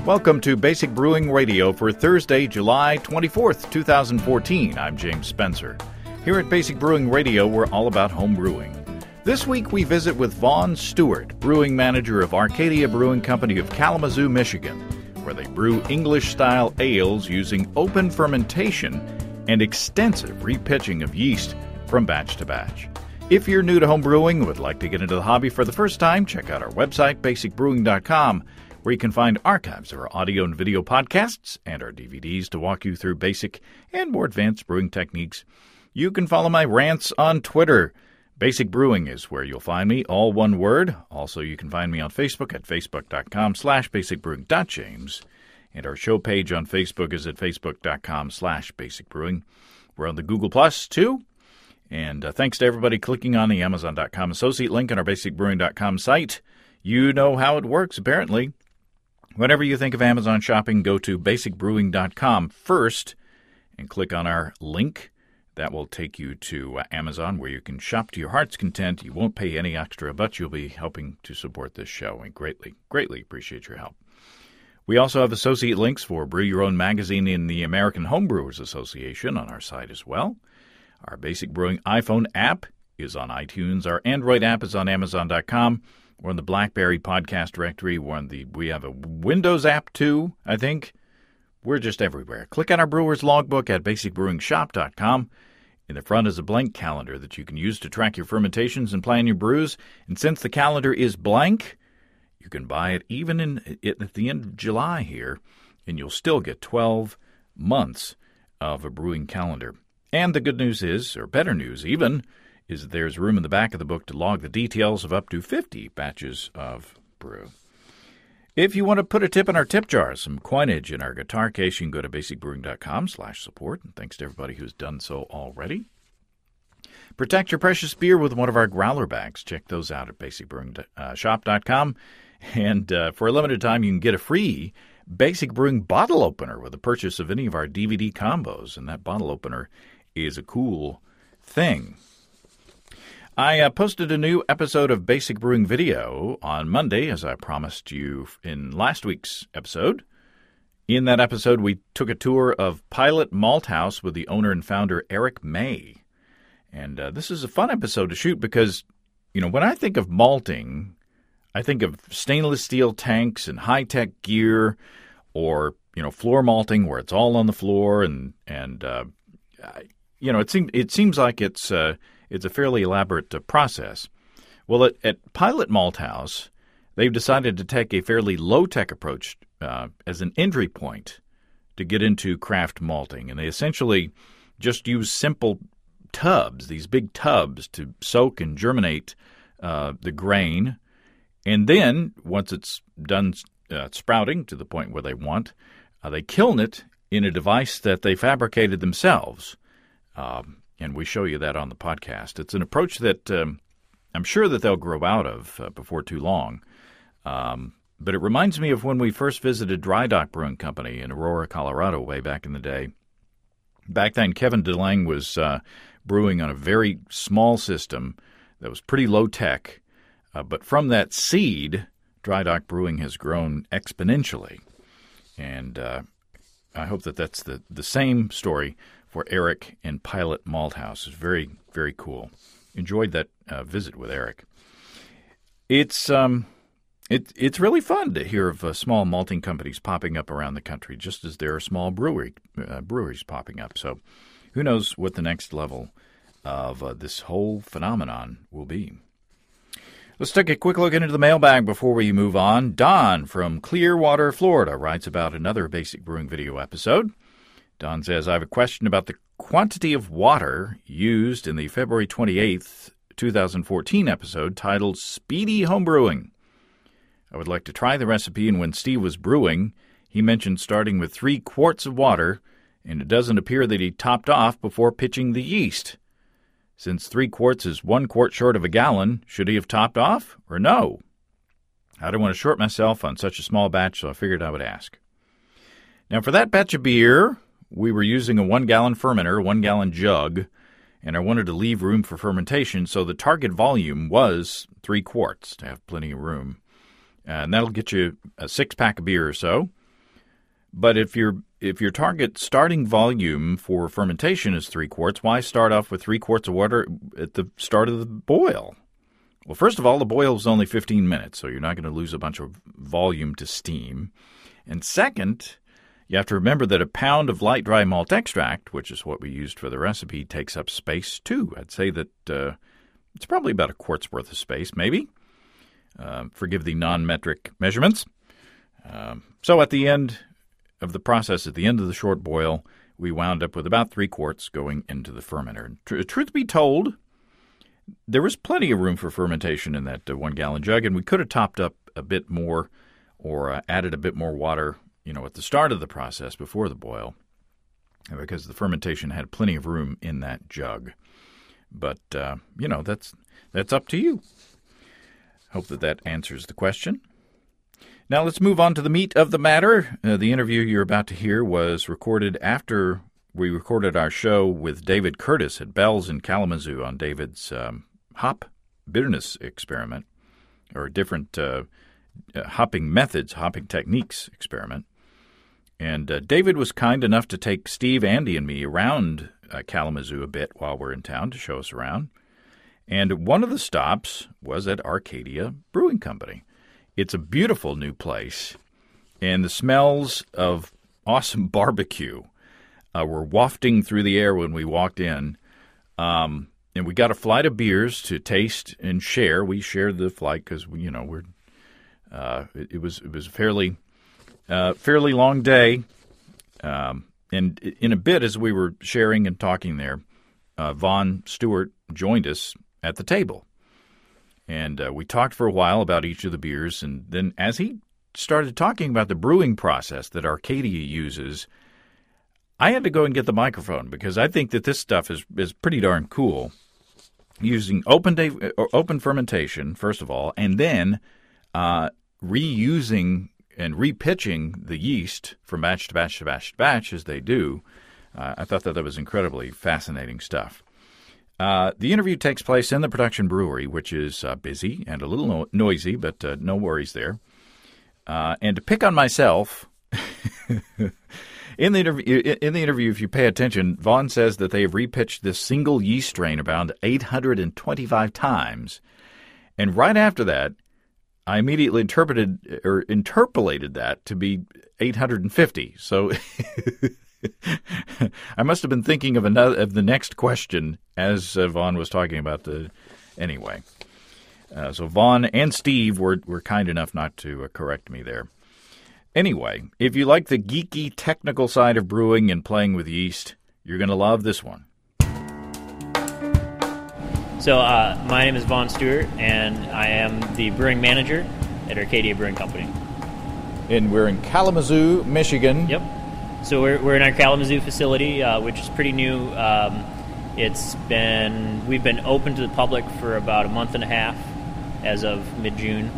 Welcome to Basic Brewing Radio for Thursday, July 24th, 2014. I'm James Spencer. Here at Basic Brewing Radio, we're all about home brewing. This week we visit with Vaughn Stewart, brewing manager of Arcadia Brewing Company of Kalamazoo, Michigan, where they brew English-style ales using open fermentation and extensive repitching of yeast from batch to batch. If you're new to home brewing and would like to get into the hobby for the first time, check out our website, basicbrewing.com, where you can find archives of our audio and video podcasts and our DVDs to walk you through basic and more advanced brewing techniques. You can follow my rants on Twitter. Basic Brewing is where you'll find me, all one word. Also, you can find me on Facebook at facebook.com/basicbrewing.james. And our show page on Facebook is at facebook.com/basicbrewing. We're on the Google Plus, too. And thanks to everybody clicking on the Amazon.com associate link on our basicbrewing.com site. You know how it works, apparently. Whenever you think of Amazon shopping, go to basicbrewing.com first and click on our link. That will take you to Amazon, where you can shop to your heart's content. You won't pay any extra, but you'll be helping to support this show, and greatly appreciate your help. We also have associate links for Brew Your Own magazine in the American Homebrewers Association on our site as well. Our Basic Brewing iPhone app is on iTunes. Our Android app is on Amazon.com. We're on the BlackBerry podcast directory. We have a Windows app, too, I think. We're just everywhere. Click on our brewer's logbook at basicbrewingshop.com. In the front is a blank calendar that you can use to track your fermentations and plan your brews. And since the calendar is blank, you can buy it even at the end of July here, and you'll still get 12 months of a brewing calendar. And the good news is, or better news even, is that there's room in the back of the book to log the details of up to 50 batches of brew. If you want to put a tip in our tip jar, some coinage in our guitar case, you can go to basicbrewing.com/support. And thanks to everybody who's done so already. Protect your precious beer with one of our growler bags. Check those out at basicbrewingshop.com. And for a limited time, you can get a free Basic Brewing bottle opener with the purchase of any of our DVD combos. And that bottle opener is a cool thing. I posted a new episode of Basic Brewing Video on Monday, as I promised you in last week's episode. In that episode, we took a tour of Pilot Malt House with the owner and founder, Eric May. And this is a fun episode to shoot because, when I think of malting, I think of stainless steel tanks and high-tech gear, or, floor malting where it's all on the floor. And it seems like it's a fairly elaborate process. Well, at Pilot Malt House, they've decided to take a fairly low-tech approach as an entry point to get into craft malting. And they essentially just use simple tubs, these big tubs, to soak and germinate the grain. And then, once it's done sprouting to the point where they want, they kiln it in a device that they fabricated themselves. And we show you that on the podcast. It's an approach that I'm sure that they'll grow out of before too long. But it reminds me of when we first visited Dry Dock Brewing Company in Aurora, Colorado, way back in the day. Back then, Kevin DeLange was brewing on a very small system that was pretty low-tech. But from that seed, Dry Dock Brewing has grown exponentially. And I hope that that's the same story for Eric and Pilot Malt House. It's very, very cool. Enjoyed that visit with Eric. It's really fun to hear of small malting companies popping up around the country, just as there are small breweries popping up. So who knows what the next level of this whole phenomenon will be. Let's take a quick look into the mailbag before we move on. Don from Clearwater, Florida, writes about another Basic Brewing Video episode. Don says, I have a question about the quantity of water used in the February 28th, 2014 episode titled Speedy Homebrewing. I would like to try the recipe, and when Steve was brewing, he mentioned starting with 3 quarts of water, and it doesn't appear that he topped off before pitching the yeast. Since 3 quarts is 1 quart short of a gallon, should he have topped off or no? I don't want to short myself on such a small batch, so I figured I would ask. Now, for that batch of beer, we were using a 1-gallon fermenter, 1-gallon jug, and I wanted to leave room for fermentation, so the target volume was 3 quarts to have plenty of room. And that'll get you a 6-pack of beer or so. But if your target starting volume for fermentation is 3 quarts, why start off with 3 quarts of water at the start of the boil? Well, first of all, the boil is only 15 minutes, so you're not going to lose a bunch of volume to steam. And second, you have to remember that a pound of light dry malt extract, which is what we used for the recipe, takes up space too. I'd say that it's probably about a quart's worth of space, maybe. Forgive the non-metric measurements. So at the end of the process, at the end of the short boil, we wound up with about 3 quarts going into the fermenter. Truth be told, there was plenty of room for fermentation in that 1-gallon jug, and we could have topped up a bit more or added a bit more water, at the start of the process before the boil, because the fermentation had plenty of room in that jug. But, that's up to you. Hope that answers the question. Now let's move on to the meat of the matter. The interview you're about to hear was recorded after we recorded our show with David Curtis at Bell's in Kalamazoo on David's hop bitterness experiment, or different hopping methods, hopping techniques experiment. And David was kind enough to take Steve, Andy, and me around Kalamazoo a bit while we're in town to show us around. And one of the stops was at Arcadia Brewing Company. It's a beautiful new place, and the smells of awesome barbecue were wafting through the air when we walked in. And we got a flight of beers to taste and share. We shared the flight because it was a fairly long day. And in a bit, as we were sharing and talking there, Vaughn Stewart joined us at the table. And we talked for a while about each of the beers, and then as he started talking about the brewing process that Arcadia uses, I had to go and get the microphone because I think that this stuff is pretty darn cool. Using open fermentation, first of all, and then reusing and repitching the yeast from batch to batch to batch to batch as they do. I thought that was incredibly fascinating stuff. The interview takes place in the production brewery, which is busy and a little noisy, but no worries there. And to pick on myself, in the interview, if you pay attention, Vaughn says that they have repitched this single yeast strain around 825 times. And right after that, I immediately interpolated that to be 850. So I must have been thinking of the next question as Vaughn was talking about anyway. So Vaughn and Steve were kind enough not to correct me there. Anyway, if you like the geeky technical side of brewing and playing with yeast, you're going to love this one. So my name is Vaughn Stewart, and I am the brewing manager at Arcadia Brewing Company. And we're in Kalamazoo, Michigan. Yep. So we're in our Kalamazoo facility, which is pretty new. We've been open to the public for about a month and a half as of mid-June.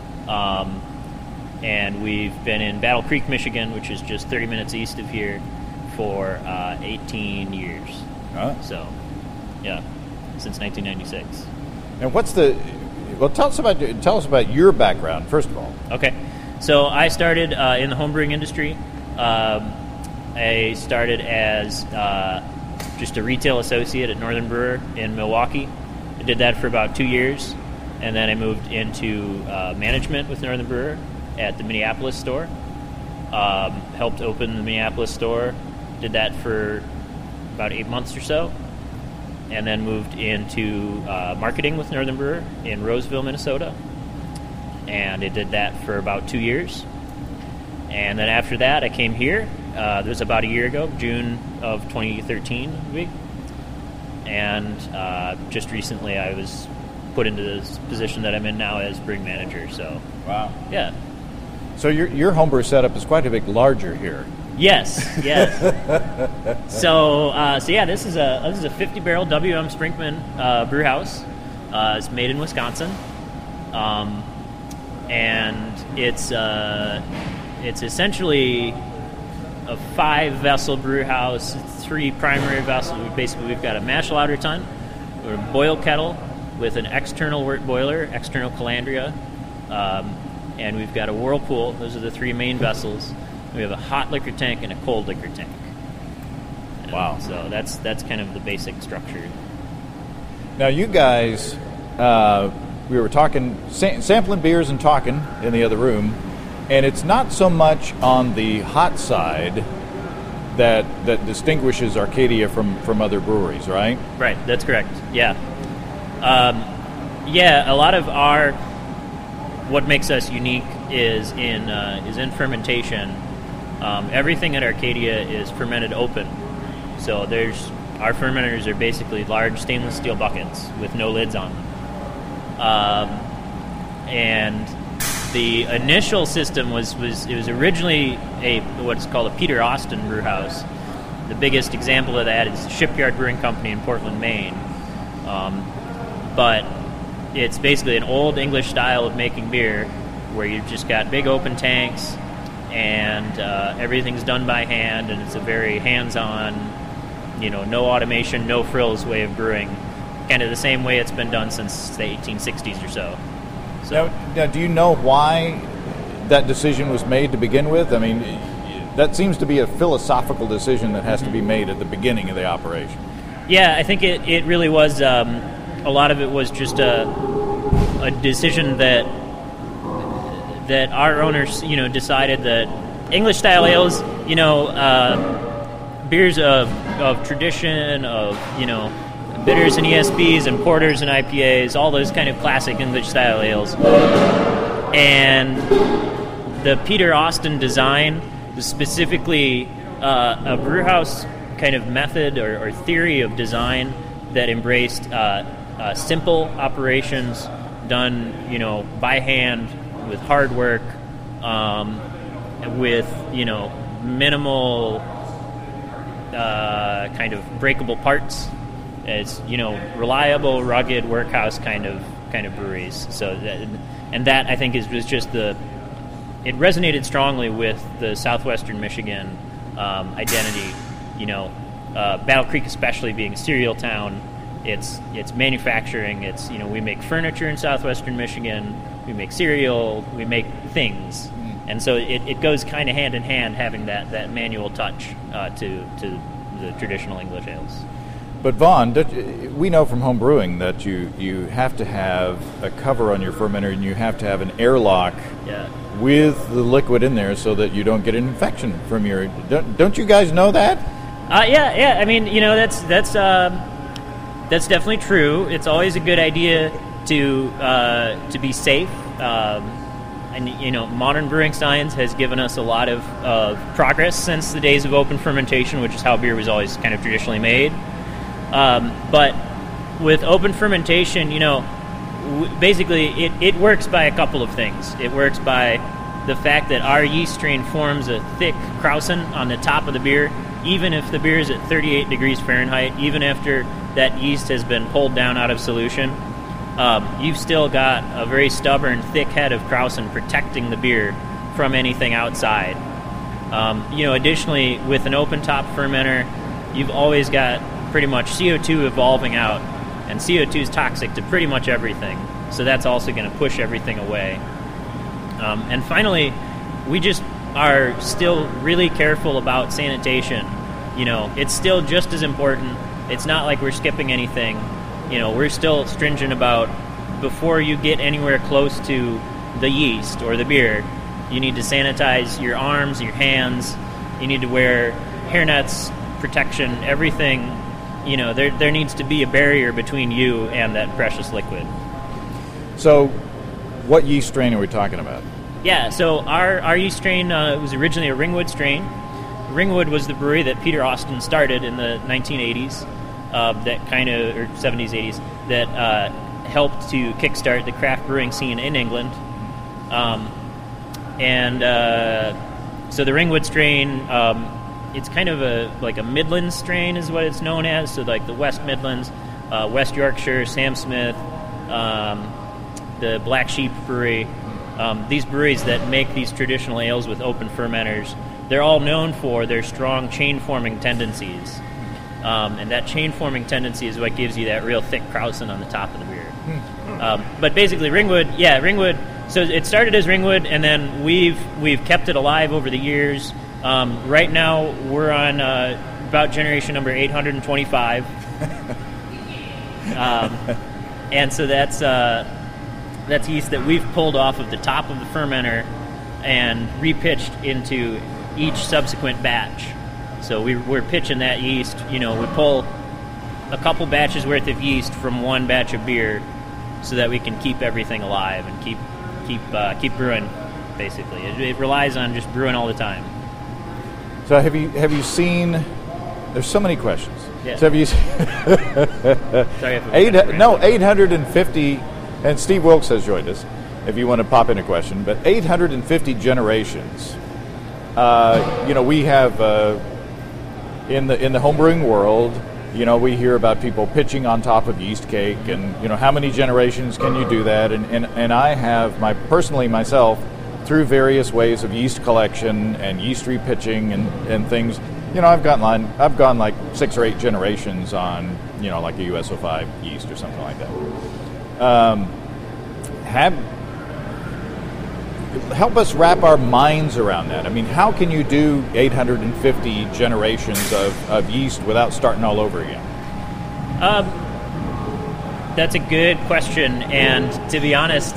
And we've been in Battle Creek, Michigan, which is just 30 minutes east of here, for 18 years. So, yeah, since 1996. And tell us about your background, first of all. Okay. So I started in the homebrewing industry. I started as just a retail associate at Northern Brewer in Milwaukee. I did that for about 2 years, and then I moved into management with Northern Brewer at the Minneapolis store. Helped open the Minneapolis store. Did that for about 8 months or so, and then moved into marketing with Northern Brewer in Roseville, Minnesota. And I did that for about 2 years. And then after that, I came here. It was about a year ago, June of 2013, and just recently I was put into this position that I'm in now as brewing manager. So, wow, yeah. So your homebrew setup is quite a bit larger here. Yes. So yeah, this is a 50-barrel WM Sprinkman brew house. It's made in Wisconsin, and it's essentially a 5-vessel brew house, 3 primary vessels. We've got a mash lauter tun, or a boil kettle with an external wort boiler, external calandria, and we've got a whirlpool. Those are the 3 main vessels. We have a hot liquor tank and a cold liquor tank. Wow. So that's kind of the basic structure. Now, you guys, we were talking, sampling beers and talking in the other room, and it's not so much on the hot side that distinguishes Arcadia from other breweries, right? Right, that's correct. Yeah. A lot of what makes us unique is in fermentation. Everything at Arcadia is fermented open. So our fermenters are basically large stainless steel buckets with no lids on them. And the initial system was originally what's called a Peter Austin brew house. The biggest example of that is Shipyard Brewing Company in Portland, Maine. But it's basically an old English style of making beer where you've just got big open tanks and everything's done by hand, and it's a very hands-on, no automation, no frills way of brewing, kind of the same way it's been done since the 1860s or so. Now, do you know why that decision was made to begin with? I mean, that seems to be a philosophical decision that has to be made at the beginning of the operation. Yeah, I think it really was. A lot of it was just a decision that our owners, decided that English style ales, beers of tradition, of bitters and ESBs and porters and IPAs, all those kind of classic English style ales. And the Peter Austin design was specifically a brewhouse kind of method or theory of design that embraced simple operations done, by hand with hard work, with minimal kind of breakable parts. It's reliable, rugged workhouse kind of breweries. So that I think was just it resonated strongly with the southwestern Michigan identity. Battle Creek especially being a cereal town. It's manufacturing. It's we make furniture in southwestern Michigan. We make cereal. We make things, and so it goes kind of hand in hand, having that manual touch to the traditional English ales. But Vaughn, we know from home brewing that you have to have a cover on your fermenter, and you have to have an airlock with the liquid in there so that you don't get an infection from your. Don't you guys know that? Yeah. I mean, that's definitely true. It's always a good idea to be safe. And modern brewing science has given us a lot of progress since the days of open fermentation, which is how beer was always kind of traditionally made. But with open fermentation, basically it works by a couple of things. It works by the fact that our yeast strain forms a thick krausen on the top of the beer, even if the beer is at 38 degrees Fahrenheit, even after that yeast has been pulled down out of solution. You've still got a very stubborn, thick head of krausen protecting the beer from anything outside. Additionally, with an open-top fermenter, you've always got pretty much CO2 evolving out, and CO2 is toxic to pretty much everything, so that's also going to push everything away. And finally, we just are still really careful about sanitation. It's still just as important. It's not like we're skipping anything. We're still stringent about, before you get anywhere close to the yeast or the beer, you need to sanitize your arms, your hands. You need to wear hairnets, protection, everything. There needs to be a barrier between you and that precious liquid. So, what yeast strain are we talking about? Yeah, so our yeast strain was originally a Ringwood strain. Ringwood was the brewery that Peter Austin started in the 1980s. That kind of, or 70s, 80s, that helped to kickstart the craft brewing scene in England. So the Ringwood strain, it's kind of a Midlands strain is what it's known as. So like the West Midlands, West Yorkshire, Sam Smith, the Black Sheep Brewery, these breweries that make these traditional ales with open fermenters, they're all known for their strong chain-forming tendencies. And that chain-forming tendency is what gives you that real thick krausen on the top of the beer. But basically, Ringwood So it started as Ringwood, and then we've kept it alive over the years. Right now, we're on about generation number 825, and so that's yeast that we've pulled off of the top of the fermenter and repitched into each subsequent batch. So we're pitching that yeast. We pull a couple batches worth of yeast from one batch of beer, so that we can keep everything alive and keep brewing. Basically, it relies on just brewing all the time. So have you seen? There's so many questions. Yeah. So have you? Sorry, 850, and Steve Wilkes has joined us. If you want to pop in a question, but 850 generations. We have in the homebrewing world. We hear about people pitching on top of yeast cake, and how many generations can you do that? And I have myself, through various ways of yeast collection and yeast repitching and things. I've gone like 6 or 8 generations on like a US-05 yeast or something like that. Help us wrap our minds around that. I mean, how can you do 850 generations of yeast without starting all over again? That's a good question, and to be honest,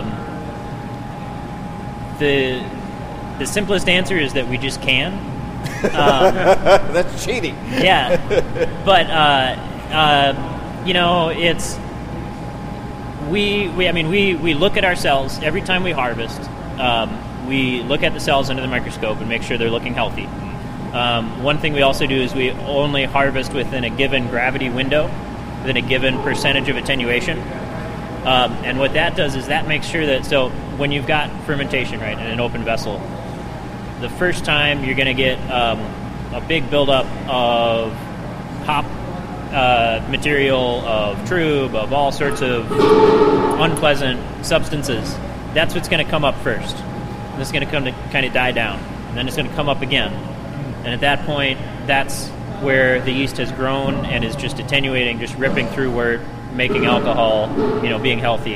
the simplest answer is that we just can. That's cheating. Yeah, but it's we look at our cells every time we harvest. We look at the cells under the microscope and make sure they're looking healthy. One thing we also do is we only harvest within a given gravity window, within a given percentage of attenuation. And what that does is that makes sure that, so when you've got fermentation, right, in an open vessel, the first time you're going to get a big buildup of hop material, of trub, of all sorts of unpleasant substances. That's what's going to come up first. And it's going to kind of die down. And then it's going to come up again. And at that point, that's where the yeast has grown and is just attenuating, just ripping through wort, making alcohol, being healthy.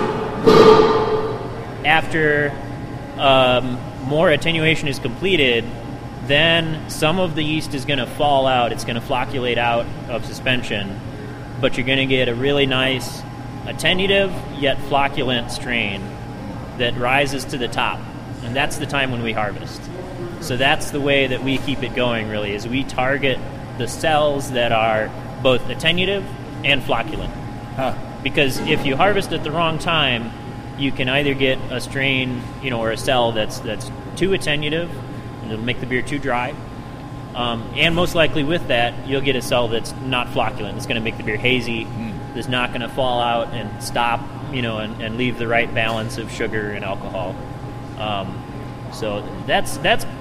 After more attenuation is completed, then some of the yeast is going to fall out. It's going to flocculate out of suspension, but you're going to get a really nice attenuative yet flocculent strain that rises to the top, and that's the time when we harvest. So that's the way that we keep it going, really, is we target the cells that are both attenuative and flocculent. Because if you harvest at the wrong time, you can either get a strain, or a cell that's too attenuative, and it'll make the beer too dry. And most likely with that, you'll get a cell that's not flocculent. It's going to make the beer hazy. That's not going to fall out and stop, and leave the right balance of sugar and alcohol. So that's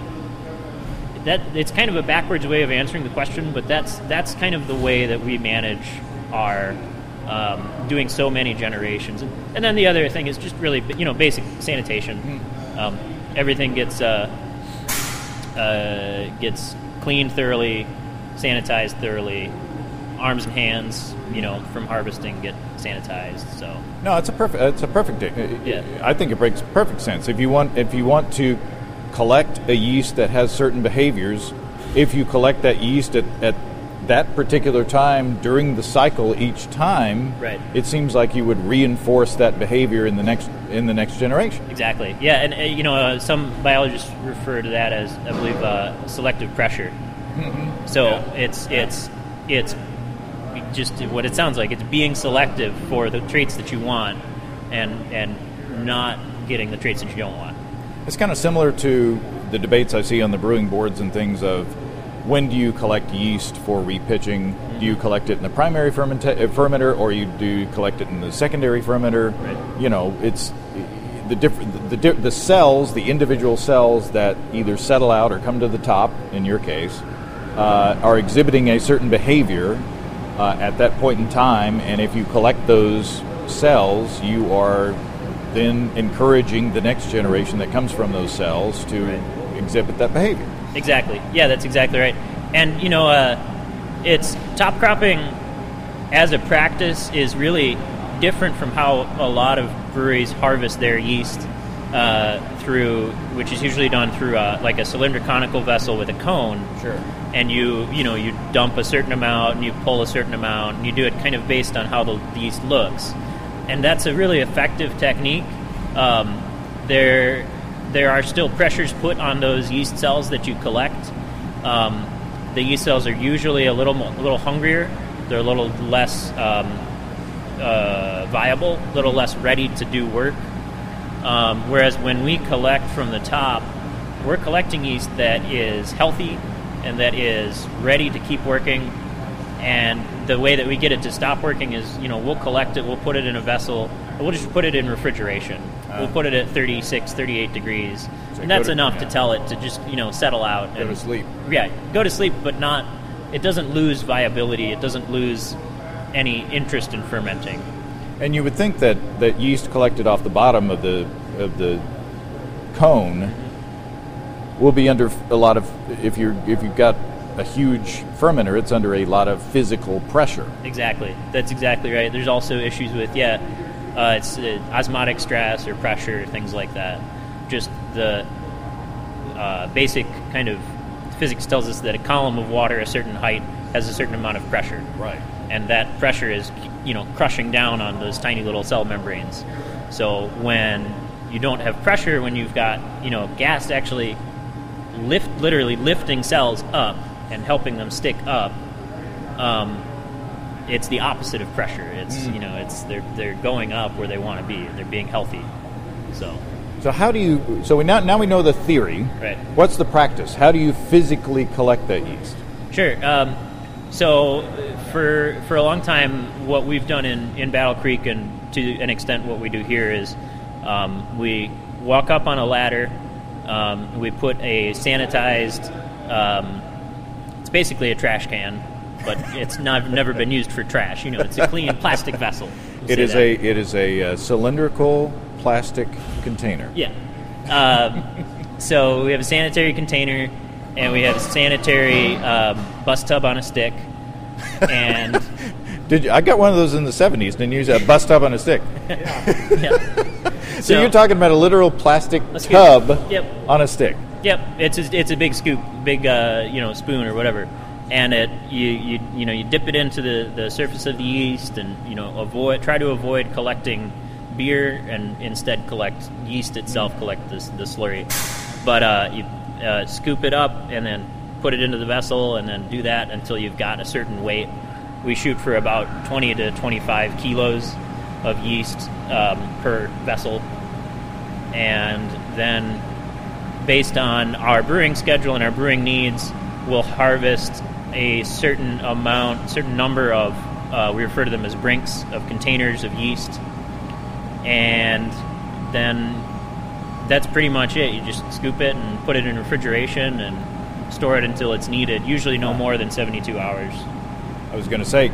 it's kind of a backwards way of answering the question, but that's kind of the way that we manage our doing so many generations. And then the other thing is just really, basic sanitation. Everything gets cleaned thoroughly, sanitized thoroughly. Arms and hands, from harvesting get sanitized. So no, it's a perfect. Yeah. I think it makes perfect sense. If you want to collect a yeast that has certain behaviors, if you collect that yeast at that particular time during the cycle each time, right, it seems like you would reinforce that behavior in the next generation. Exactly. Yeah, and some biologists refer to that as, I believe, selective pressure. Mm-hmm. So yeah. It's just what it sounds like. It's being selective for the traits that you want, and not getting the traits that you don't want. It's kind of similar to the debates I see on the brewing boards and things of, when do you collect yeast for repitching? Mm-hmm. Do you collect it in the primary fermenter, or do you collect it in the secondary fermenter? Right. It's the cells, the individual cells that either settle out or come to the top, in your case, are exhibiting a certain behavior at that point in time, and if you collect those cells, you are then encouraging the next generation that comes from those cells to exhibit that behavior. Exactly. Yeah, that's exactly right. And, it's top cropping as a practice is really different from how a lot of breweries harvest their yeast which is usually done through like a cylinder conical vessel with a cone. Sure. And you dump a certain amount and you pull a certain amount, and you do it kind of based on how the yeast looks. And that's a really effective technique. There are still pressures put on those yeast cells that you collect. The yeast cells are usually a little hungrier. They're a little less viable, a little less ready to do work. Whereas when we collect from the top, we're collecting yeast that is healthy and that is ready to keep working. And the way that we get it to stop working is, we'll collect it, we'll put it in a vessel, we'll just put it in refrigeration. We'll put it at 36, 38 degrees. So and that's enough to tell it to just, settle out. Go to sleep. Yeah, go to sleep, but it doesn't lose viability. It doesn't lose any interest in fermenting. And you would think that yeast collected off the bottom of the cone will be under a lot of, if you've got a huge fermenter, it's under a lot of physical pressure. Exactly. That's exactly right. There's also issues with, it's osmotic stress or pressure, things like that. Just the basic kind of physics tells us that a column of water a certain height has a certain amount of pressure. Right. And that pressure is, crushing down on those tiny little cell membranes. So when you don't have pressure, when you've got, gas actually literally lifting cells up and helping them stick up, it's the opposite of pressure. It's they're going up where they want to be. They're being healthy. So how do you? So now we know the theory. Right. What's the practice? How do you physically collect that yeast? Sure. So for a long time, what we've done in Battle Creek, and to an extent what we do here, is we walk up on a ladder. We put a sanitized. It's basically a trash can, but it's never been used for trash. It's a clean plastic vessel. It is a cylindrical plastic container. Yeah. So we have a sanitary container, and we have a sanitary bus tub on a stick. And I got one of those in the 70s. Didn't use a bus tub on a stick. Yeah. So you're talking about a literal plastic tub on a stick. Yep. It's a big scoop, big spoon or whatever. And you dip it into the surface of the yeast, and try to avoid collecting beer, and instead collect yeast itself, collect the slurry. But you scoop it up and then put it into the vessel, and then do that until you've got a certain weight. We shoot for about 20 to 25 kilos of yeast per vessel, and then based on our brewing schedule and our brewing needs, we'll harvest a certain number of, we refer to them as brinks, of containers of yeast, and then that's pretty much it. You just scoop it and put it in refrigeration and store it until it's needed, usually no more than 72 hours. I was going to say,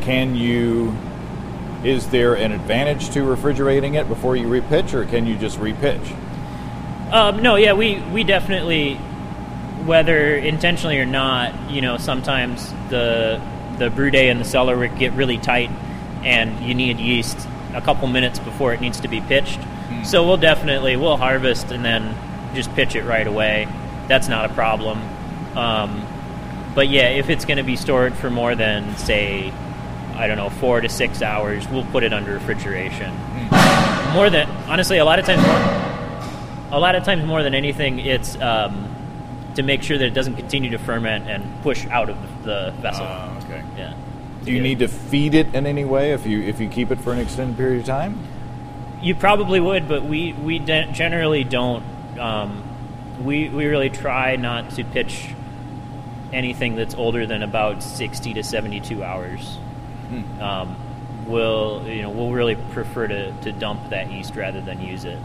is there an advantage to refrigerating it before you repitch, or can you just repitch? No, yeah, we definitely, whether intentionally or not, sometimes the brew day and the cellar get really tight, and you need yeast a couple minutes before it needs to be pitched. So we'll harvest and then just pitch it right away. That's not a problem. But yeah, if it's going to be stored for more than, say, 4 to 6 hours, we'll put it under refrigeration. Honestly, a lot of times more than anything, it's to make sure that it doesn't continue to ferment and push out of the vessel. Okay. Yeah. Do you need to feed it in any way if you keep it for an extended period of time? You probably would, but we generally don't. We really try not to pitch anything that's older than about 60 to 72 hours. We'll really prefer to dump that yeast rather than use it.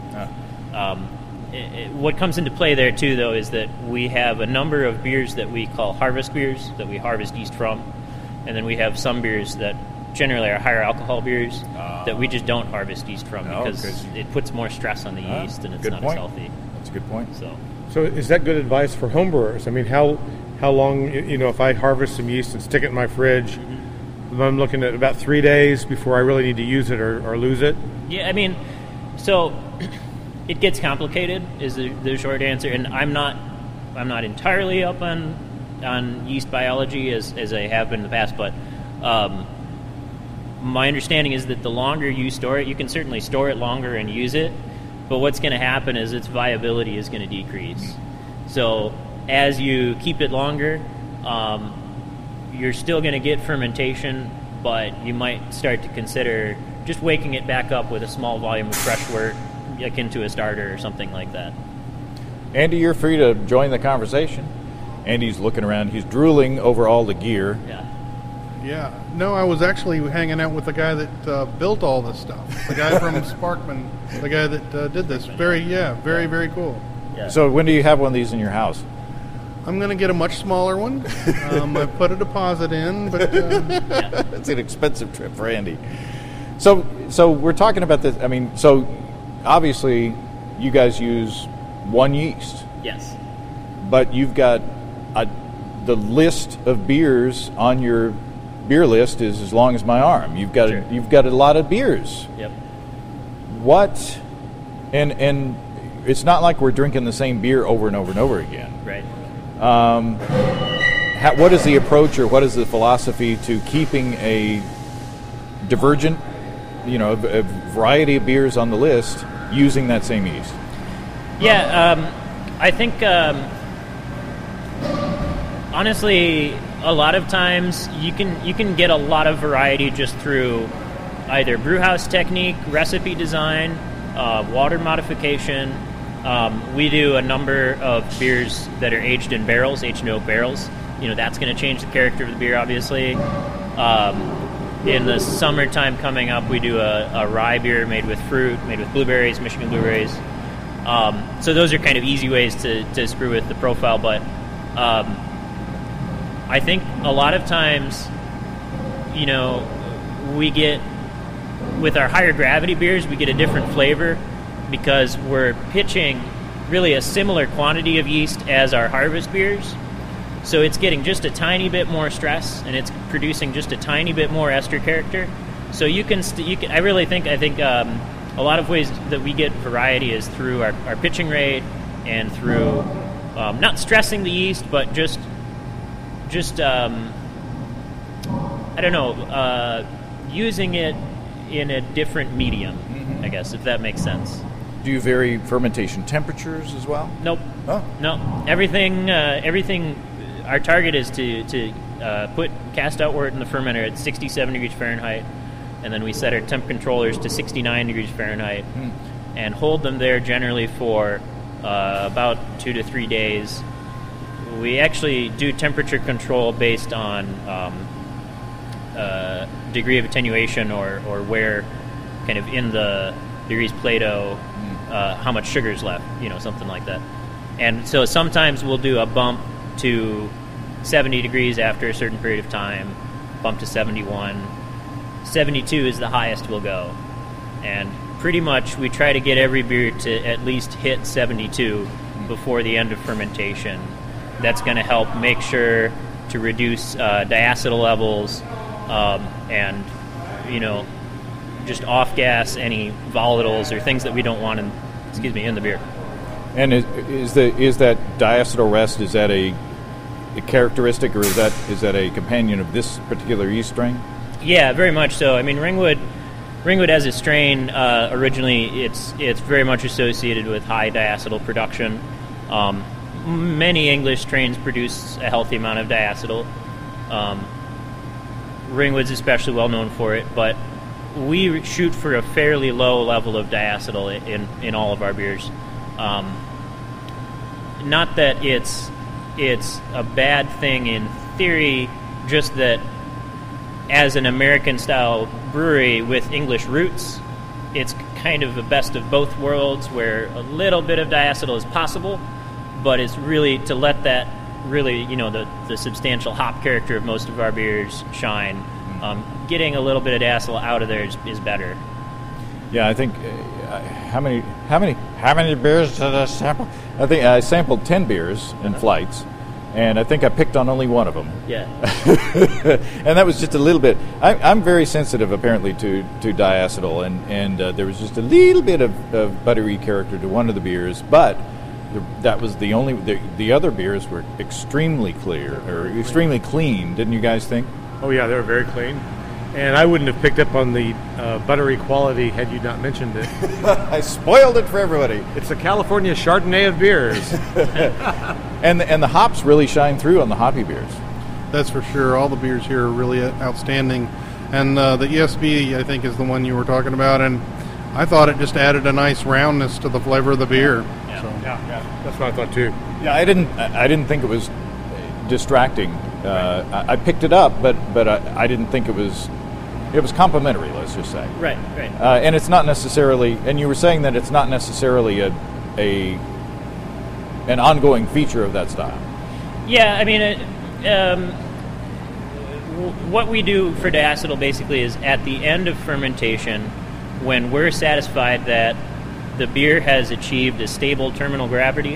What comes into play there too, though, is that we have a number of beers that we call harvest beers that we harvest yeast from, and then we have some beers that generally are higher alcohol beers that we just don't harvest yeast from because it puts more stress on the yeast and it's not as healthy. That's a good point. So is that good advice for homebrewers? I mean, how long, if I harvest some yeast and stick it in my fridge, I'm looking at about 3 days before I really need to use it or lose it? Yeah, I mean, So it gets complicated is the short answer, and I'm not entirely up on yeast biology as I have been in the past, but my understanding is that the longer you store it, you can certainly store it longer and use it, but what's going to happen is its viability is going to decrease. So as you keep it longer, you're still going to get fermentation, but you might start to consider just waking it back up with a small volume of fresh wort, akin to a starter or something like that. Andy, you're free to join the conversation. Andy's looking around. He's drooling over all the gear. Yeah. No, I was actually hanging out with the guy that built all this stuff. The guy from Sparkman, the guy that did this. Very, very cool. Yeah. So when do you have one of these in your house? I'm going to get a much smaller one. I put a deposit in, but It's an expensive trip for Andy. So we're talking about this. I mean, so obviously you guys use one yeast. Yes. But you've got the list of beers on your beer list is as long as my arm. You've got Sure. you've got a lot of beers. Yep. What? And it's not like we're drinking the same beer over and over and over again. Right. What is the approach or what is the philosophy to keeping a divergent, a variety of beers on the list using that same yeast? Yeah, I think honestly, a lot of times you can get a lot of variety just through either brewhouse technique, recipe design, water modification. We do a number of beers that are aged in barrels, aged in oak barrels. That's going to change the character of the beer, obviously. In the summertime coming up, we do a rye beer made with fruit, made with blueberries, Michigan blueberries. So those are kind of easy ways to screw with the profile, but I think a lot of times, we get, with our higher gravity beers, we get a different flavor because we're pitching really a similar quantity of yeast as our harvest beers. So it's getting just a tiny bit more stress, and it's producing just a tiny bit more ester character. So you can I think a lot of ways that we get variety is through our pitching rate and through not stressing the yeast, but just using it in a different medium, I guess, if that makes sense. Do you vary fermentation temperatures as well? Nope. Oh. No. Everything. Our target is to put cast out wort in the fermenter at 67 degrees Fahrenheit, and then we set our temp controllers to 69 degrees Fahrenheit, and hold them there generally for about 2 to 3 days. We actually do temperature control based on degree of attenuation or where, kind of in the degrees Plato, how much sugar is left, something like that. And so sometimes we'll do a bump to 70 degrees after a certain period of time, bump to 71. 72 is the highest we'll go. And pretty much we try to get every beer to at least hit 72 before the end of fermentation. That's going to help make sure to reduce diacetyl levels and, just off-gas any volatiles or things that we don't want in the beer. And is that diacetyl rest, is that a characteristic, or is that a companion of this particular yeast strain? Yeah, very much so. I mean, Ringwood as a strain, originally it's very much associated with high diacetyl production. Many English strains produce a healthy amount of diacetyl. Ringwood's especially well known for it, but we shoot for a fairly low level of diacetyl in all of our beers. Not that it's a bad thing in theory, just that as an American-style brewery with English roots, it's kind of the best of both worlds, where a little bit of diacetyl is possible, but it's really to let that really, the substantial hop character of most of our beers shine. Getting a little bit of diacetyl out of there is better. Yeah, I think how many beers did I sample? I think I sampled 10 beers in flights, and I think I picked on only one of them. Yeah. And that was just a little bit. I'm very sensitive, apparently, to diacetyl, and there was just a little bit of buttery character to one of the beers, but that was the only. The other beers were extremely clear, or extremely clean, didn't you guys think? Oh yeah, they were very clean. And I wouldn't have picked up on the buttery quality had you not mentioned it. I spoiled it for everybody. It's the California Chardonnay of beers. And the hops really shine through on the hoppy beers. That's for sure. All the beers here are really outstanding. And the ESB, I think, is the one you were talking about. And I thought it just added a nice roundness to the flavor of the beer. Yeah. So. Yeah, that's what I thought too. Yeah, I didn't think it was distracting. I picked it up, but I didn't think it was. It was complimentary, let's just say. Right. And it's not necessarily. And you were saying that it's not necessarily an ongoing feature of that style. Yeah, I mean, what we do for diacetyl basically is at the end of fermentation, when we're satisfied that the beer has achieved a stable terminal gravity,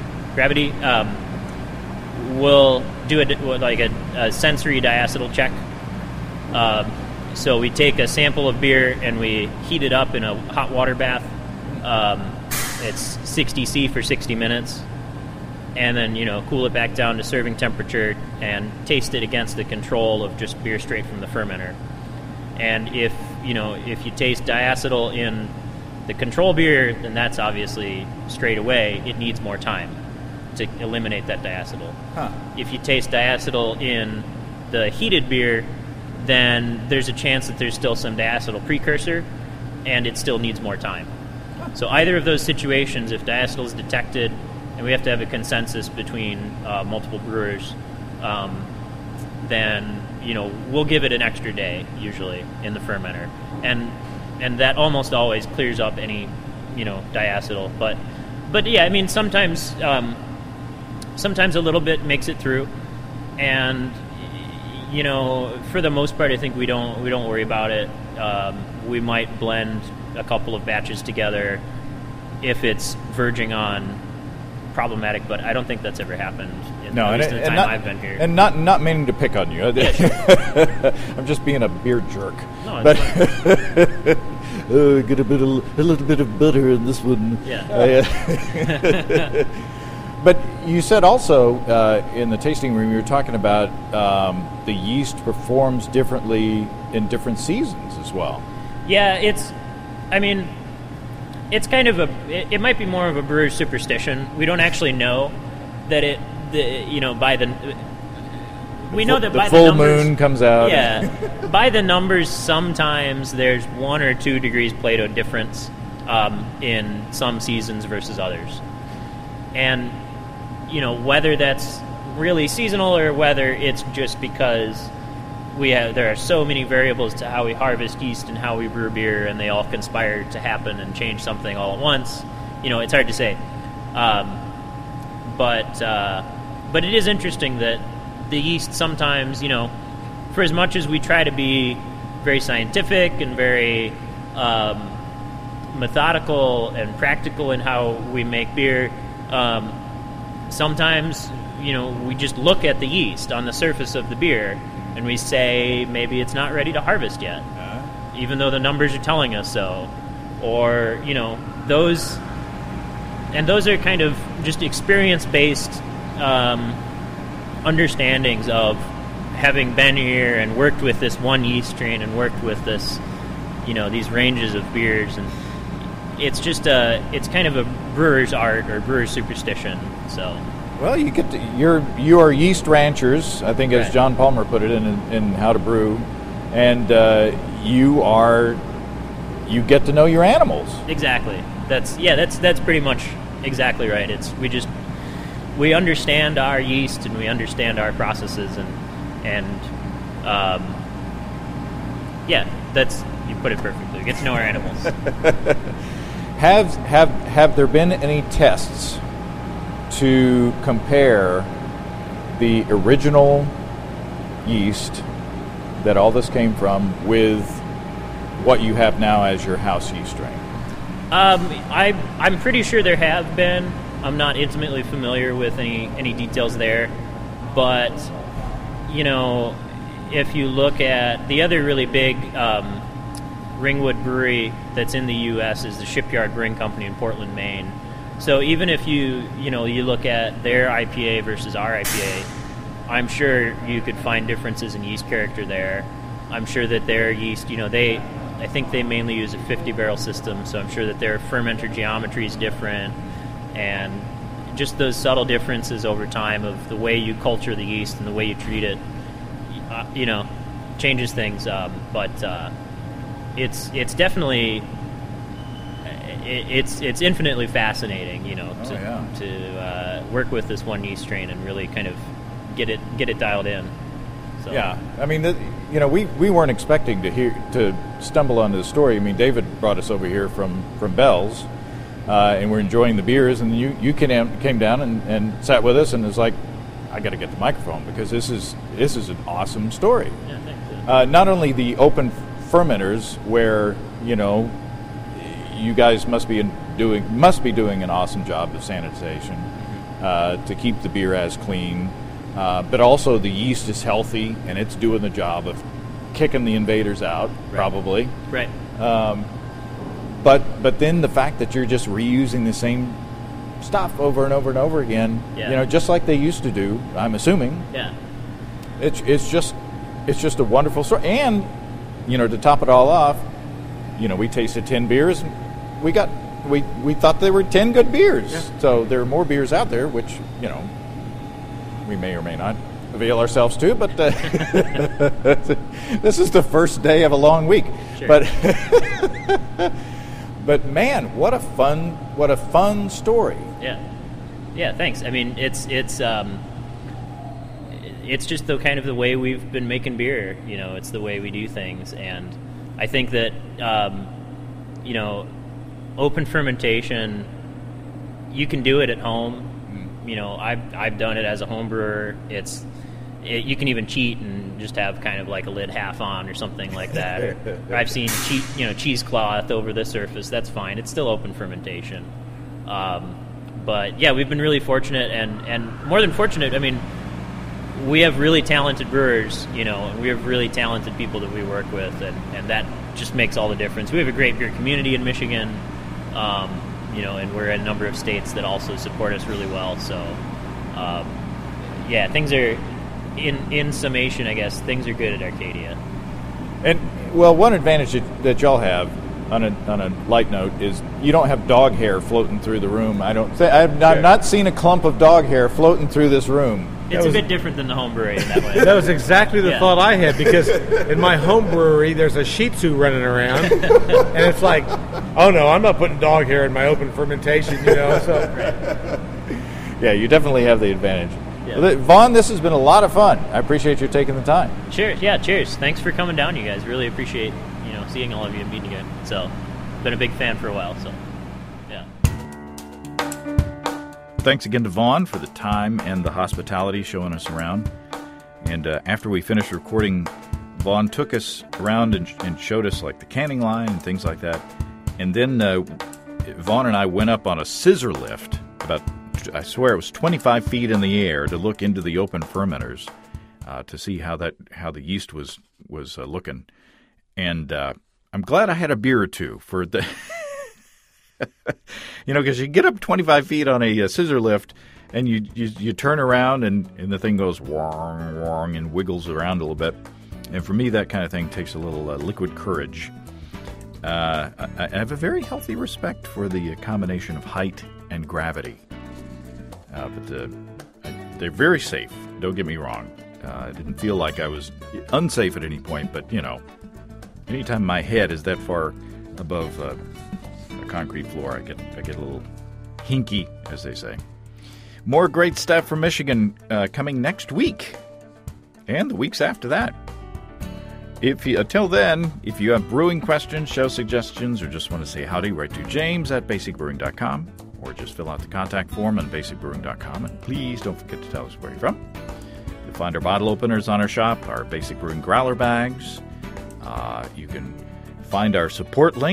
we'll do a sensory diacetyl check. So we take a sample of beer and we heat it up in a hot water bath. It's 60°C for 60 minutes. And then, cool it back down to serving temperature and taste it against the control of just beer straight from the fermenter. And if you taste diacetyl in the control beer, then that's obviously straight away, it needs more time to eliminate that diacetyl. Huh. If you taste diacetyl in the heated beer, then there's a chance that there's still some diacetyl precursor, and it still needs more time. So either of those situations, if diacetyl is detected, and we have to have a consensus between multiple brewers, then we'll give it an extra day usually in the fermenter, and that almost always clears up any diacetyl. But yeah, I mean sometimes a little bit makes it through, and for the most part, I think we don't worry about it. We might blend a couple of batches together if it's verging on problematic, but I don't think that's ever happened in the time I've been here. And not meaning to pick on you. Yeah, sure. I'm just being a beer jerk. No, but get a little bit of butter in this one. Yeah. But you said also in the tasting room, you were talking about the yeast performs differently in different seasons as well. Yeah, it's kind of it might be more of a brewer's superstition. We don't actually know that we know that by the full numbers, moon comes out. Yeah, by the numbers, sometimes there's 1 or 2 degrees Plato difference in some seasons versus others, and whether that's really seasonal or whether it's just because there are so many variables to how we harvest yeast and how we brew beer, and they all conspire to happen and change something all at once. It's hard to say. But it is interesting that the yeast sometimes, for as much as we try to be very scientific and very methodical and practical in how we make beer, sometimes, we just look at the yeast on the surface of the beer and we say maybe it's not ready to harvest yet, even though the numbers are telling us so. Or, those are kind of just experience-based understandings of having been here and worked with this one yeast strain and worked with this, these ranges of beers, and it's just it's kind of a brewer's art or brewer's superstition. So, well, you are yeast ranchers, I think, as right. John Palmer put it in How to Brew, and you get to know your animals. Exactly. That's pretty much exactly right. We understand our yeast and we understand our processes you put it perfectly. We get to know our animals. Have there been any tests to compare the original yeast that all this came from with what you have now as your house yeast strain? I'm pretty sure there have been. I'm not intimately familiar with any details there, But, if you look at the other really big Ringwood brewery that's in the U.S. is the Shipyard Brewing Company in Portland, Maine. So even if you look at their IPA versus our IPA, I'm sure you could find differences in yeast character there. I'm sure that their yeast, I think they mainly use a 50-barrel system, so I'm sure that their fermenter geometry is different, and just those subtle differences over time of the way you culture the yeast and the way you treat it, changes things. But it's definitely it's infinitely fascinating, to work with this one yeast strain and really kind of get it dialed in. So. Yeah, I mean, we weren't expecting to stumble onto the story. I mean, David brought us over here from Bell's, and we're enjoying the beers, and you came down and sat with us, and was like, I got to get the microphone because this is an awesome story. Yeah, thanks. Not only the open fermenters, where you guys must be doing an awesome job of sanitization to keep the beer as clean. But also the yeast is healthy and it's doing the job of kicking the invaders out, probably. Right. But then the fact that you're just reusing the same stuff over and over and over again, just like they used to do, I'm assuming. Yeah. It's just a wonderful story. And, to top it all off, we tasted 10 beers. We thought there were 10 good beers. Yeah. So there are more beers out there, which, we may or may not avail ourselves to, but this is the first day of a long week. Sure. But man, what a fun story. Yeah. Thanks. I mean, it's just the kind of the way we've been making beer. It's the way we do things, and I think that open fermentation, you can do it at home. I've done it as a home brewer. You can even cheat and just have kind of like a lid half on or something like that. Or I've seen cheesecloth over the surface. That's fine. It's still open fermentation. But yeah, we've been really fortunate, and more than fortunate. I mean, we have really talented brewers. And we have really talented people that we work with, and that just makes all the difference. We have a great beer community in Michigan. And we're in a number of states that also support us really well. So, things are, in summation, I guess, things are good at Arcadia. And, well, one advantage that y'all have, on a light note, is you don't have dog hair floating through the room. I've not seen a clump of dog hair floating through this room. It's a bit different than the home brewery in that way. That was exactly the thought I had, because in my home brewery, there's a Shih Tzu running around, and it's like, oh no, I'm not putting dog hair in my open fermentation, So. Yeah, you definitely have the advantage. Yeah. Well, Vaughn, this has been a lot of fun. I appreciate you taking the time. Cheers. Yeah, cheers. Thanks for coming down, you guys. Really appreciate seeing all of you and meeting you. So, been a big fan for a while. So, yeah. Thanks again to Vaughn for the time and the hospitality showing us around. And after we finished recording, Vaughn took us around and showed us like the canning line and things like that. And then Vaughn and I went up on a scissor lift about, I swear it was 25 feet in the air, to look into the open fermenters to see how the yeast was looking. And I'm glad I had a beer or two for the, because you get up 25 feet on a scissor lift and you turn around and the thing goes wong, wong, and wiggles around a little bit. And for me, that kind of thing takes a little liquid courage. I have a very healthy respect for the combination of height and gravity. But they're very safe, don't get me wrong. I didn't feel like I was unsafe at any point, but, anytime my head is that far above a concrete floor, I get a little hinky, as they say. More great stuff from Michigan coming next week and the weeks after that. Until then, if you have brewing questions, show suggestions, or just want to say howdy, write to james@basicbrewing.com, or just fill out the contact form on basicbrewing.com. And please don't forget to tell us where you're from. You'll find our bottle openers on our shop, our Basic Brewing growler bags. You can find our support link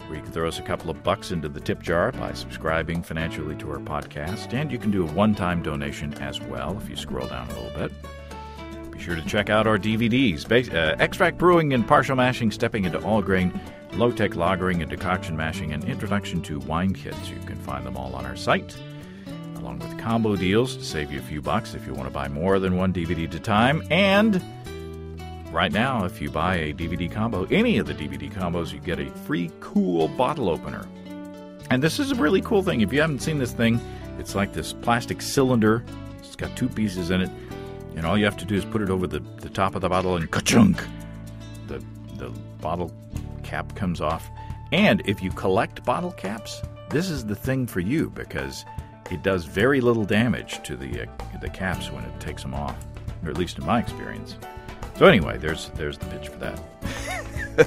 where you can throw us a couple of bucks into the tip jar by subscribing financially to our podcast. And you can do a one-time donation as well if you scroll down a little bit. Be sure to check out our DVDs, Extract Brewing and Partial Mashing, Stepping into All Grain, Low-Tech Lagering and Decoction Mashing, and Introduction to Wine Kits. You can find them all on our site, along with combo deals to save you a few bucks if you want to buy more than one DVD at a time. And right now, if you buy a DVD combo, any of the DVD combos, you get a free cool bottle opener. And this is a really cool thing. If you haven't seen this thing, it's like this plastic cylinder. It's got 2 pieces in it. And all you have to do is put it over the top of the bottle and ka-chunk! The bottle cap comes off. And if you collect bottle caps, this is the thing for you because it does very little damage to the caps when it takes them off, or at least in my experience. So anyway, there's the pitch for that.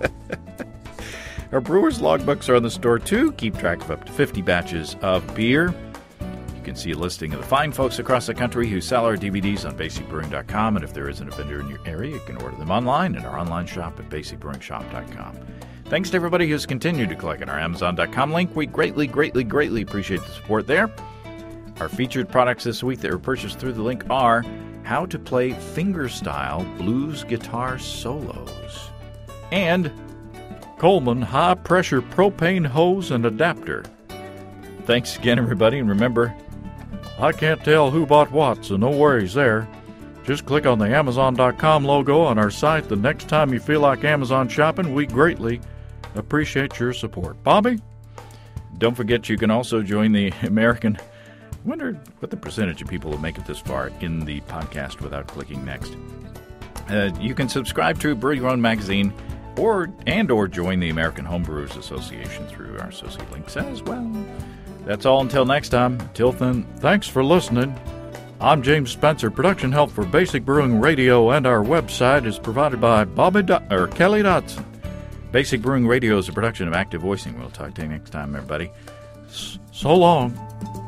Our Brewers Logbooks are on the store too. Keep track of up to 50 batches of beer. You can see a listing of the fine folks across the country who sell our DVDs on basicbrewing.com, and if there isn't a vendor in your area, you can order them online in our online shop at basicbrewingshop.com. Thanks to everybody who's continued to collect on our Amazon.com link. We greatly, greatly, greatly appreciate the support there. Our featured products this week that were purchased through the link are How to Play Fingerstyle Blues Guitar Solos and Coleman High Pressure Propane Hose and Adapter. Thanks again, everybody, and remember, I can't tell who bought what, so no worries there. Just click on the Amazon.com logo on our site the next time you feel like Amazon shopping. We greatly appreciate your support. Bobby? Don't forget you can also join the American... I wonder what the percentage of people who make it this far in the podcast without clicking next. You can subscribe to Brew Your Own magazine or join the American Homebrewers Association through our associate links as well. That's all until next time. Till then, thanks for listening. I'm James Spencer. Production help for Basic Brewing Radio and our website is provided by Kelly Dotson. Basic Brewing Radio is a production of Active Voicing. We'll talk to you next time, everybody. So long.